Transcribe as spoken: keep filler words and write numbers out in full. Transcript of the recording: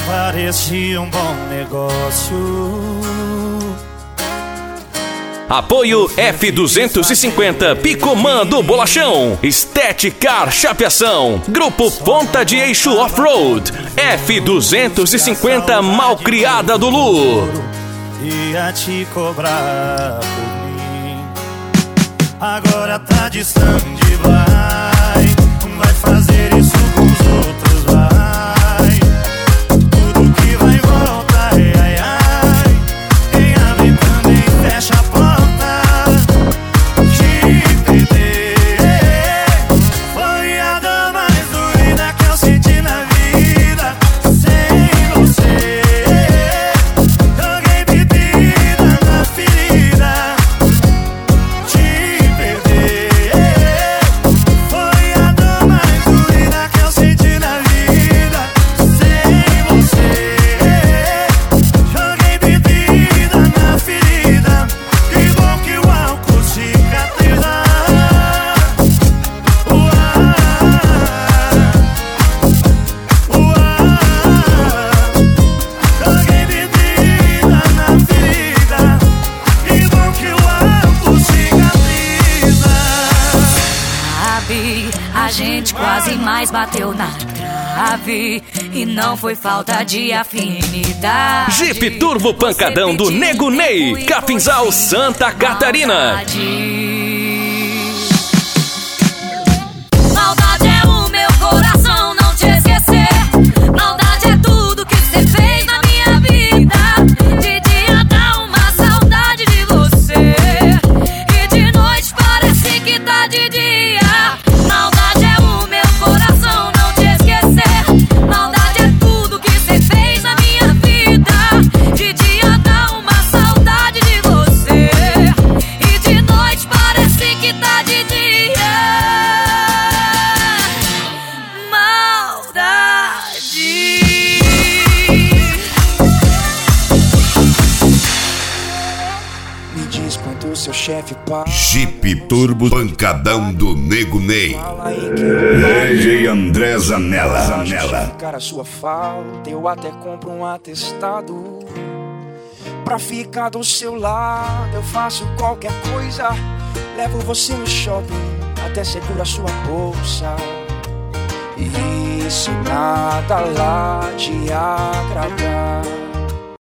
parecia um bom negócio. Apoio F duzentos e cinquenta Picomã do Bolachão, Estética Chapeação, Grupo Ponta de Eixo Off-Road, F duzentos e cinquenta Malcriada do Lu. Ia te cobrar por mim, agora tá distante, vai, vai fazer isso com os outros, vai. Tudo que vai e volta, ai, ai, ai. Quem abre também fecha a porta. A gente quase mais bateu na trave e não foi falta de afinidade. Jeep Turbo Pancadão do Nego Ney, Capinzal, Santa Catarina. Maldade é o meu coração não te esquecer. Maldade é tudo que você fez na minha vida. De dia dá uma saudade de você e de noite parece que tá de dia. Seu chefe pá. Jeep Turbo Pancadão do Nego Ney. D J André Zanella. Zanella. Cara, sua falta, eu até compro um atestado pra ficar do seu lado. Eu faço qualquer coisa, levo você no shopping, até seguro a sua bolsa. E se nada lá te agradar,